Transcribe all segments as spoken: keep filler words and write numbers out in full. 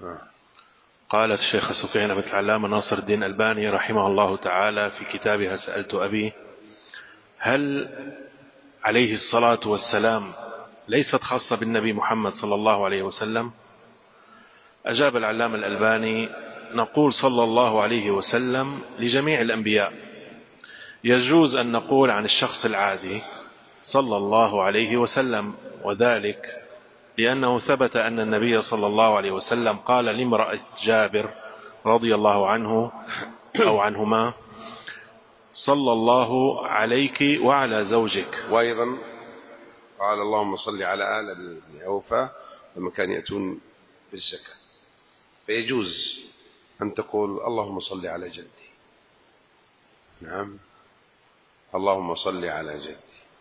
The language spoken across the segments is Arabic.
قالت الشيخ سكينة بنت العلامة ناصر الدين الألباني رحمه الله تعالى في كتابها سألت أبي: هل عليه الصلاة والسلام ليست خاصة بالنبي محمد صلى الله عليه وسلم؟ أجاب العلامة الألباني: نقول صلى الله عليه وسلم لجميع الأنبياء، يجوز أن نقول عن الشخص العادي صلى الله عليه وسلم، وذلك لأنه ثبت أن النبي صلى الله عليه وسلم قال لامرأة جابر رضي الله عنه أو عنهما: صلى الله عليك وعلى زوجك. وأيضا قال: اللهم صل على آل ابن أوفى لما كانوا يأتون بالزكاة. فيجوز أن تقول: اللهم صل على جدي. نعم، اللهم صل على جدي.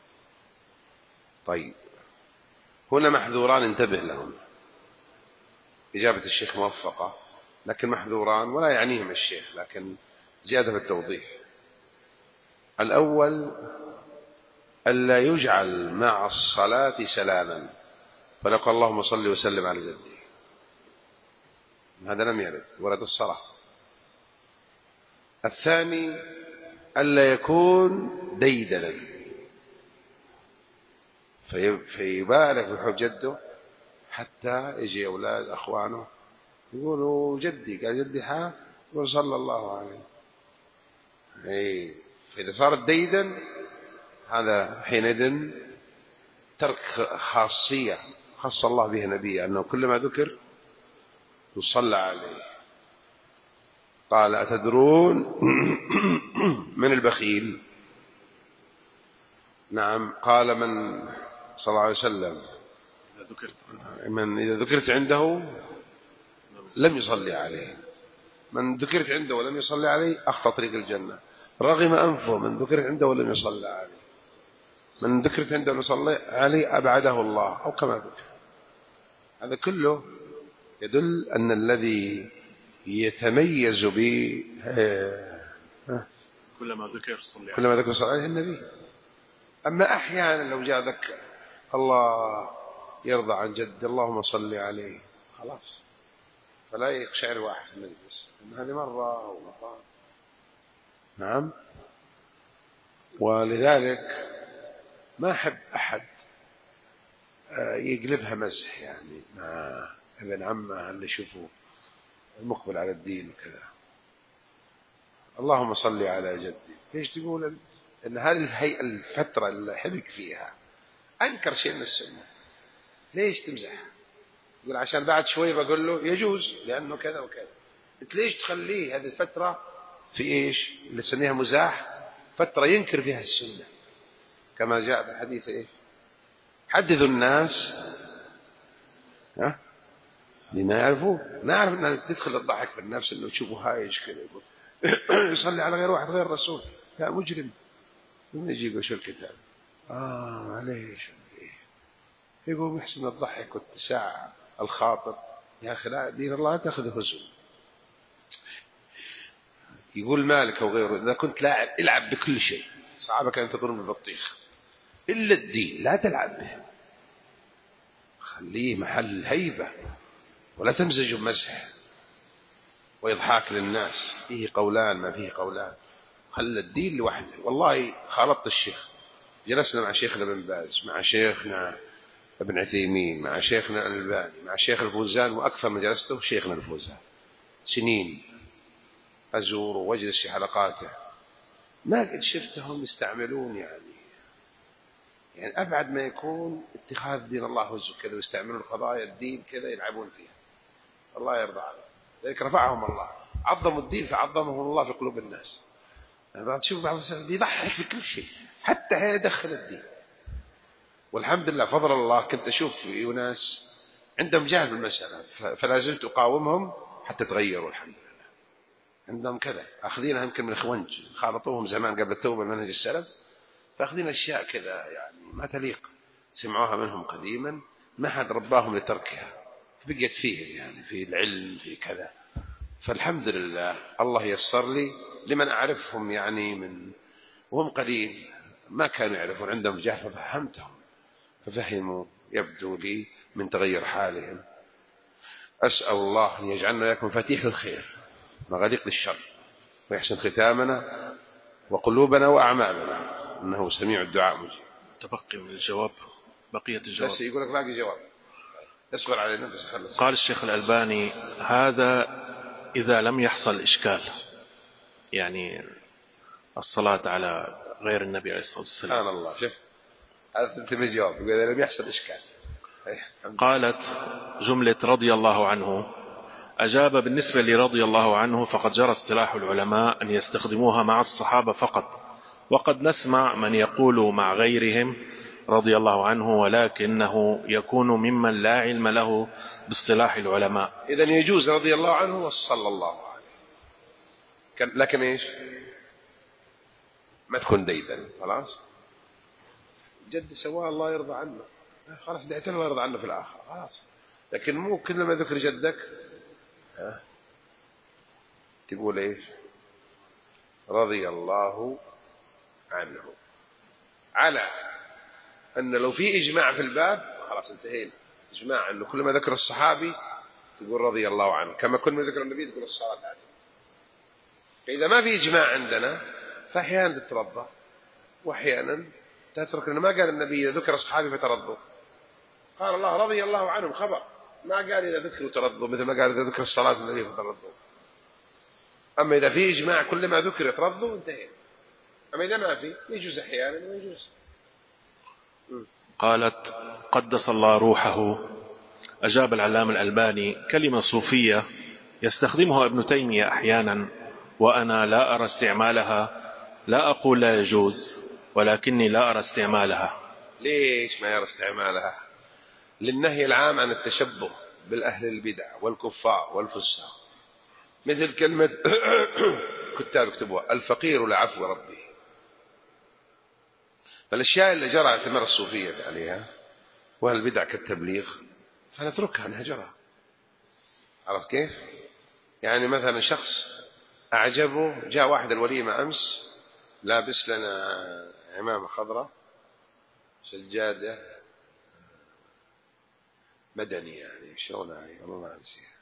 طيب، هنا محذوران انتبه لهم. إجابة الشيخ موفقة، لكن محذوران ولا يعنيهم الشيخ، لكن زيادة في التوضيح. الأول: ألا يجعل مع الصلاة سلاما، فنقول اللهم صل وسلم على جدي، هذا لم يرد، ورد الصلاة. الثاني: ألا يكون ديدنا فيبارك بحب جده حتى يجي أولاد أخوانه يقولوا جدي، قال جدي حاف، يقول صلى الله عليه. أي فإذا صارت ديدا هذا حينئذ ترك خاصية خص الله بها نبيه، أنه كلما ذكر يصلى عليه. قال: أتدرون من البخيل؟ نعم. قال: من صلى الله عليه وسلم من إذا ذكرت عنده لم يصلي عليه، من ذكرت عنده ولم يصلي عليه أخطى طريق الجنة. رغم أنفه من ذكرت عنده ولم يصلي عليه، من ذكرت عنده ولم يصلي عليه أبعده الله، أو كما ذكر. هذا كله يدل أن الذي يتميز ب كلما ذكر صلي كلما ذكر صلى عليه النبي. أما أحيانا لو جاء ذكر الله يرضى عن جد اللهم صل عليه، خلاص، فلا يقشعر واحد في المجلس، إن هذه مرة أو مرة. نعم. ولذلك ما أحب أحد يقلبها مزح، يعني مع ابن عمه اللي يشوفه المقبل على الدين وكذا. اللهم صل على جدي، ليش تقول أن هذه الهيئة الفترة اللي حبك فيها أنكر شيء من السنة، ليش تمزح؟ يقول عشان بعد شوي بقول له يجوز لأنه كذا وكذا. أنت ليش تخليه هذه الفترة في إيش اللي نسميها مزاح، فترة ينكر فيها السنة، كما جاء في الحديث إيه؟ حدثوا الناس ها لما يعرفوه. نعرف أنها تدخل الضحك في النفس، أنه تشوفه هايش كذا يقول يصلي على غير واحد غير الرسول، لا مجرم، من يجيب وش الكتاب آه معليش، يقول محسن الضحك واتساع الخاطر. يا أخي لا، دين الله تأخذ هزو. يقول مالك وغيره: إذا كنت لاعب العب بكل شيء، صعبك أن تضرب بالبطيخ إلا الدين لا تلعب به، خليه محل هيبة، ولا تمزج بمزح وإضحاك للناس، فيه قولان ما فيه قولان، خل الدين لوحده. والله خالطت الشيخ، جلسنا مع شيخنا بن باز، مع شيخنا ابن عثيمين، مع شيخنا الألباني، مع شيخ الفوزان، وأكثر من جلسته شيخنا الفوزان سنين أزور واجلس في حلقاته، ما قد شفتهم يستعملون يعني يعني أبعد ما يكون اتخاذ دين الله هزو كذا، ويستعملون القضايا الدين كذا يلعبون فيها. الله يرضى عليهم، ذلك رفعهم الله، عظموا الدين فعظمهم الله في قلوب الناس. يعني تشوف بعض الناس يضحك بكل شيء، حتى هي يدخل الدين. والحمد لله فضل الله، كنت أشوف ناس عندهم جهل بالمسألة فلا زلت أقاومهم حتى تغيروا الحمد لله. عندهم كذا أخذينها يمكن من إخوانج خالطوهم زمان قبل التوبة منهج السلف، فأخذين أشياء كذا يعني ما تليق، سمعوها منهم قديما، ما حد رباهم لتركها، بقيت فيهم يعني في العلم في كذا. فالحمد لله الله يسر لي لمن أعرفهم يعني من وهم قليل ما كانوا يعرفون، عندهم جهل ففهمتهم، ففهموا يبدو لي من تغير حالهم. أسأل الله أن يجعلنا وإياكم مفاتيح الخير مغاليق للشر ويحسن ختامنا وقلوبنا وأعمالنا إنه سميع الدعاء مجيب. تبقي من الجواب بقية الجواب. بس يقول لك باقي جواب اصبر علينا بس خلص. قال الشيخ الألباني هذا إذا لم يحصل إشكال، يعني الصلاة على غير النبي عليه الصلاة والسلام. سبحان الله. شوف هذا تنتبه جواب إذا لم يحصل إشكال. قالت جملة رضي الله عنه، أجاب بالنسبة لرضي الله عنه فقد جرى اصطلاح العلماء أن يستخدموها مع الصحابة فقط، وقد نسمع من يقول مع غيرهم رضي الله عنه، ولكنه يكون ممن لا علم له باصطلاح العلماء. إذن يجوز رضي الله عنه وصلى الله عليه، لكن إيش ما تكون ديدا خلاص جد سواء الله يرضى عنه خلاص دعيتنا الله يرضى عنه في الآخر خلاص. لكن مو كل ما ذكر جدك ها تقول إيش رضي الله عنه، على أن لو في إجماع في الباب خلاص انتهينا. إجماع أنه كل ما ذكر الصحابي تقول رضي الله عنه، كما كل ما ذكر النبي تقول الصلاة عليه. فإذا ما في إجماع عندنا فأحيانا تترضى وأحيانا تترك، لأنه ما قال النبي إذا ذكر الصحابي فترضوا، قال الله رضي الله عنهم خبر، ما قال إذا ذكروا ترضوا مثل ما قال إذا ذكر الصلاة النبي فترضوا. أما إذا في إجماع كل ما ذكر يترضوا انتهينا. أما إذا ما في يجوز أحيانا ويجوز. قالت قدس الله روحه، أجاب العلامة الألباني كلمة صوفية يستخدمها ابن تيمية أحيانا وأنا لا أرى استعمالها، لا أقول لا يجوز ولكني لا أرى استعمالها. ليش ما يرى استعمالها؟ للنهي العام عن التشبه بالأهل البدع والكفار والفساق، مثل كلمة كتاب يكتبوها الفقير لعفو ربه. فالأشياء اللي جرى اعتمار الصوفية عليها والبدع كالتبليغ فنتركها نهجرها. عرفت كيف؟ يعني مثلا شخص أعجبه جاء واحد الوليمة أمس لابس لنا عمامة خضراء سجادة مدني يعني شلونها والله ما نسيها،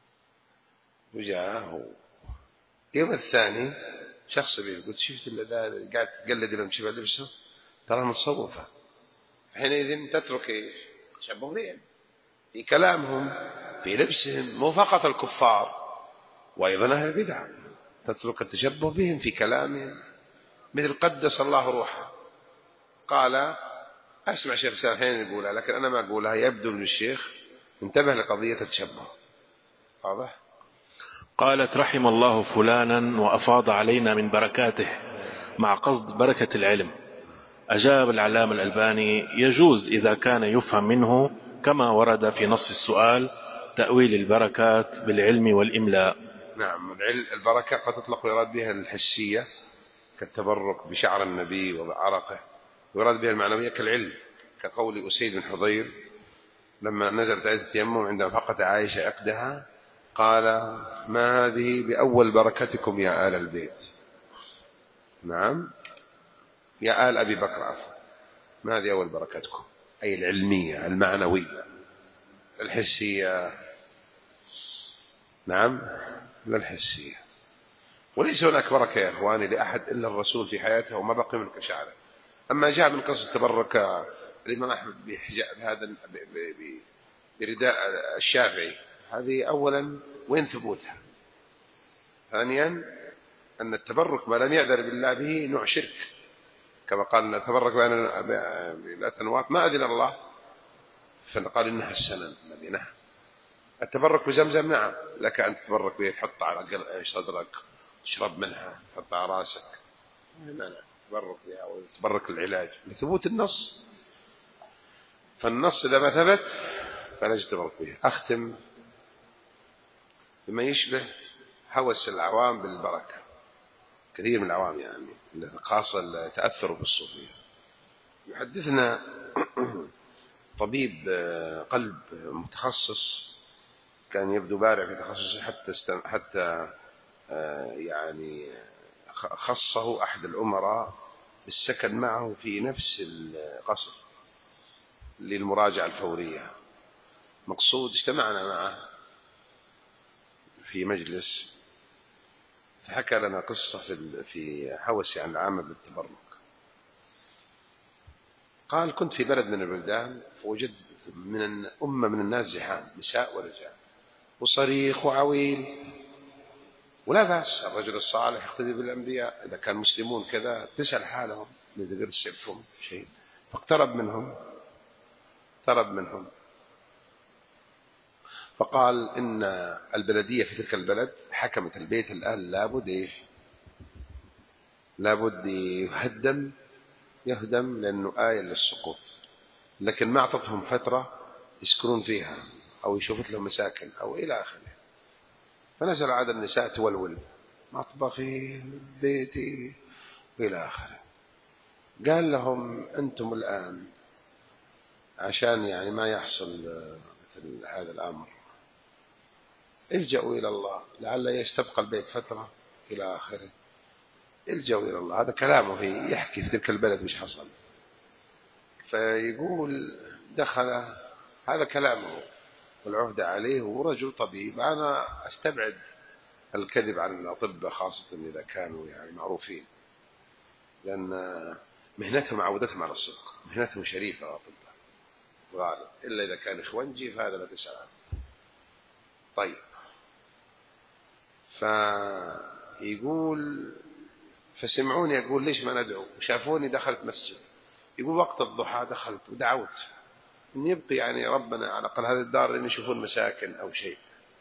وجاء يوم الثاني شخص بيقول شفت اللي قاعد تقلد لهم شبه لبسه ترى متصوفة. حينئذ تترك ايش تشبه بهم في كلامهم في لبسهم، مو فقط الكفار وايضا اهل البدع تترك التشبه بهم في كلامهم. مثل قدس الله روحه، قال اسمع شيخ سالم حين يقولها لكن انا ما اقولها، يبدو من الشيخ انتبه لقضية التشبه. واضح؟ قالت رحم الله فلانا وأفاض علينا من بركاته مع قصد بركة العلم. أجاب العلامة الألباني يجوز إذا كان يفهم منه كما ورد في نص السؤال تأويل البركات بالعلم والإملاء. نعم البركة قد تطلق ويراد بها الحسية كالتبرك بشعر النبي وبعرقه، ويراد بها المعنوية كالعلم، كقول أسيد بن حضير لما نزلت آية التيمم عندما فقدت عائشة عقدها قال ما هذه بأول بركتكم يا آل البيت. نعم يا آل أبي بكر عفوا، ما هذه أول بركتكم، أي العلمية المعنوية الحسية. نعم لا الحسية. وليس هناك بركة يا إخواني لأحد إلا الرسول في حياته وما بقي منك شعره. أما جاء من قصة تبرك الإمام أحمد بحجاب هذا برداء الشافعي، هذه أولا وين ثبوتها؟ ثانيا أن التبرك ما لم يأذن بالله به نوع شرك، كما قال نتبرك بالأتنوات ما أذن الله فقال إنها السنن الذي نهى. التبرك بزمزم نعم لك أن تتبرك به تحط على صدرك تشرب منها تحط على راسك، لا لا تبرك بها وتبرك العلاج لثبوت النص. فالنص إذا ما ثبت فلا يتبرك به. أختم بما يشبه هوس العوام بالبركة، كثير من العوام يعني خاصة اللي تأثروا بالصوفية. يحدثنا طبيب قلب متخصص كان يبدو بارع في تخصصه حتى حتى يعني خصه أحد الأمراء بالسكن معه في نفس القصر للمراجعة الفورية. مقصود اجتمعنا معه في مجلس حكى لنا قصة في في حوسي عن العامة بالتبرك. قال كنت في بلد من البلدان فوجدت من أمة من الناس زحام نساء ورجال وصريخ وعويل، ولا بأس الرجل الصالح يقتدي بالأنبياء إذا كان مسلمون كذا تسأل حالهم إذا قد سبهم شيء. فاقترب منهم اقترب منهم فقال إن البلدية في تلك البلد حكمت البيت الآن لابد إيش لابد يهدم يهدم لأنه آية للسقوط، لكن ما أعطتهم فترة يسكنون فيها أو يشوفت لهم مساكن أو إلى آخره. فنزل عاد النساء تولول مطبخي بيتي إلى آخره. قال لهم أنتم الآن عشان يعني ما يحصل مثل هذا الأمر الجأوا إلى الله لعل يستبقى البيت فترة إلى آخره. الجأوا إلى الله. هذا كلامه في يحكي في تلك البلد مش حصل. فيقول دخل هذا كلامه والعهد عليه ورجل طبيب. أنا أستبعد الكذب عن الأطباء خاصة إذا كانوا يعني معروفين، لأن مهنتهم عودتهم على الصدق، مهنتهم شريفة الأطباء غالب، إلا إذا كان إخوانجي فهذا لا تسأل عنه. طيب فيقول فسمعوني يقول ليش ما ندعو، وشافوني دخلت مسجد. يقول وقت الضحى دخلت ودعوت إن يبقي يعني ربنا على الأقل هذه الدار إن يشوفون مساكن أو شيء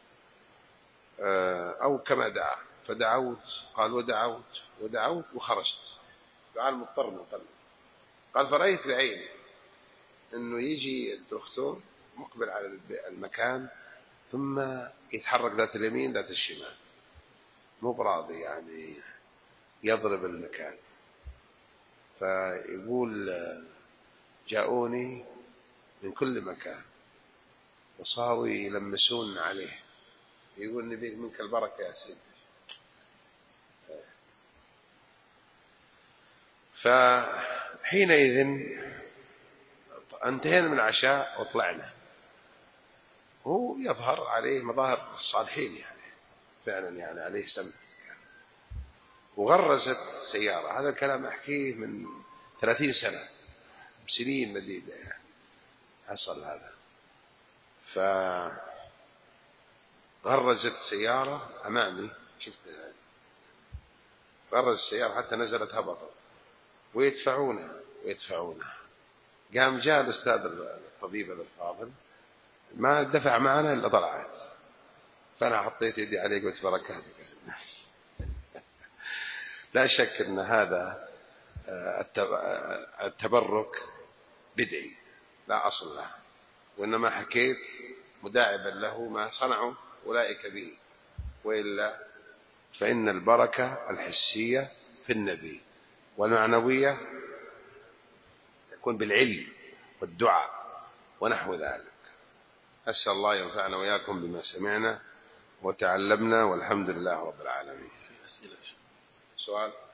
أو كما دعا. فدعوت قال ودعوت ودعوت وخرجت. دعا المضطر من قلبي. قال فرأيت بعيني إنه يجي الدكتور مقبل على المكان ثم يتحرك ذات اليمين ذات الشمال مو براضي يعني يضرب المكان. فيقول جاءوني من كل مكان وصاروا يلمسون عليه يقول نبيك منك البركة يا سيدي. فحينئذ انتهينا من العشاء وطلعنا. هو يظهر عليه مظاهر الصالحين يعني فعلا يعني عليه سمت. وغرزت سيارة. هذا الكلام أحكيه من ثلاثين سنة سنين مديدة يعني حصل هذا. فغرزت سيارة أمامي شفتها غرز السيارة حتى نزلت هبطت ويدفعونها ويدفعونها. قام جاء الأستاذ الطبيب الفاضل ما دفع معنا إلا طلعت. فأنا حطيت يدي عليه قلت بركاتك. لا شك أن هذا التبرك بدعي لا أصل له، وإنما حكيت مداعبا له ما صنعوا أولئك به، وإلا فإن البركة الحسية في النبي والمعنوية تكون بالعلم والدعاء ونحو ذلك. أسأل الله ينفعنا وإياكم بما سمعنا وتعلمنا والحمد لله رب العالمين. أسئلة سؤال